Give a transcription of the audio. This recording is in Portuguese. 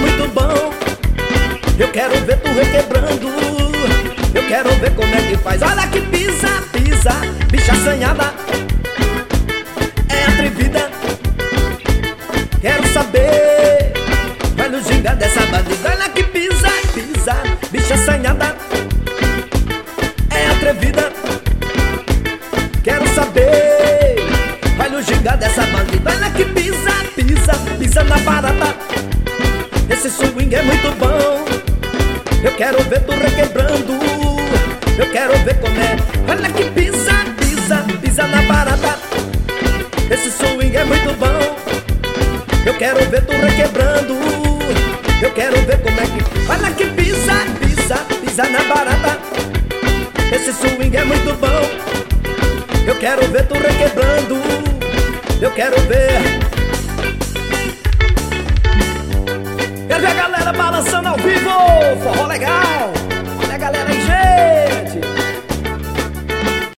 muito bom. Eu quero ver tu requebrando. Eu quero ver como é que faz. Olha que pisa, pisa, bicha assanhada, é atrevida. Quero saber, vai no ginga dessa bandida. Olha que pisa, pisa, bicha assanhada, é atrevida. Quero saber, vai no ginga dessa bandida. Olha que pisa, pisa, pisa na barata. Esse swing é muito bom. Eu quero ver tu requebrando. Eu quero ver como é. Olha que pisa, pisa, pisa na barata. Esse swing é muito bom. Eu quero ver tu requebrando. Eu quero ver como é que. Olha que pisa, pisa, pisa na barata. Esse swing é muito bom. Eu quero ver tu requebrando. Eu quero ver.